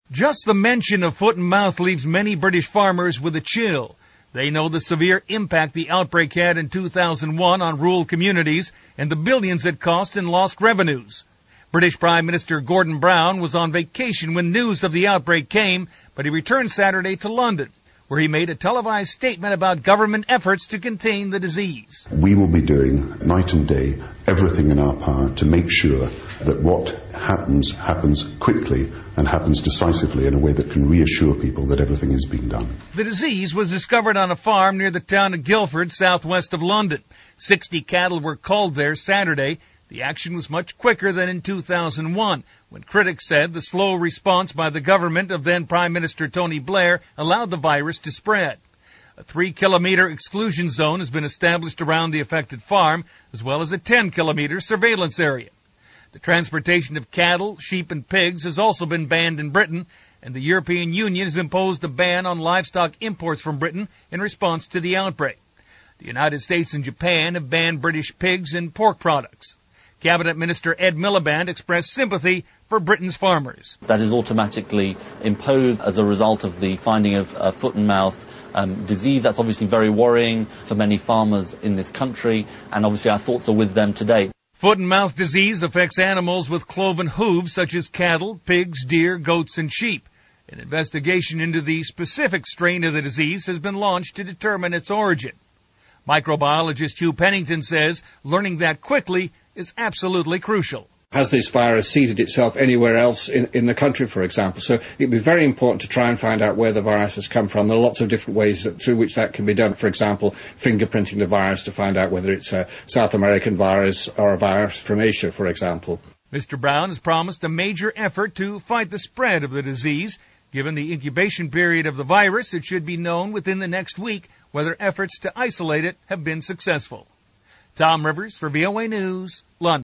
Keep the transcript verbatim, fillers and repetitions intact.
Just the mention of foot and mouth leaves many British farmers with a chill. They know the severe impact the outbreak had in two thousand one on rural communities and the billions it cost in lost revenues. British Prime Minister Gordon Brown was on vacation when news of the outbreak came, but he returned Saturday to London, where he made a televised statement about government efforts to contain the disease. We will be doing night and day everything in our power to make sure that what happens happens quickly and happens decisively in a way that can reassure people that everything is being done. The disease was discovered on a farm near the town of Guildford, southwest of London. Sixty cattle were culled there Saturday. The action was much quicker than in two thousand one, when critics said the slow response by the government of then Prime Minister Tony Blair allowed the virus to spread. A three-kilometer exclusion zone has been established around the affected farm, as well as a ten-kilometer surveillance area. The transportation of cattle, sheep, and pigs has also been banned in Britain, and the European Union has imposed a ban on livestock imports from Britain in response to the outbreak. The United States and Japan have banned British pigs and pork products. Cabinet Minister Ed Miliband expressed sympathy for Britain's farmers. That is automatically imposed as a result of the finding of uh, foot and mouth um, disease. That's obviously very worrying for many farmers in this country, and obviously our thoughts are with them today. Foot and mouth disease affects animals with cloven hooves such as cattle, pigs, deer, goats, and sheep. An investigation into the specific strain of the disease has been launched to determine its origin. Microbiologist Hugh Pennington says learning that quickly is absolutely crucial. Has this virus seeded itself anywhere else in, in the country, for example? So it'd be very important to try and find out where the virus has come from. There are lots of different ways that, through which that can be done. For example, fingerprinting the virus to find out whether it's a South American virus or a virus from Asia, for example. Mister Brown has promised a major effort to fight the spread of the disease. Given the incubation period of the virus, it should be known within the next week whether efforts to isolate it have been successful. Tom Rivers for V O A News, London.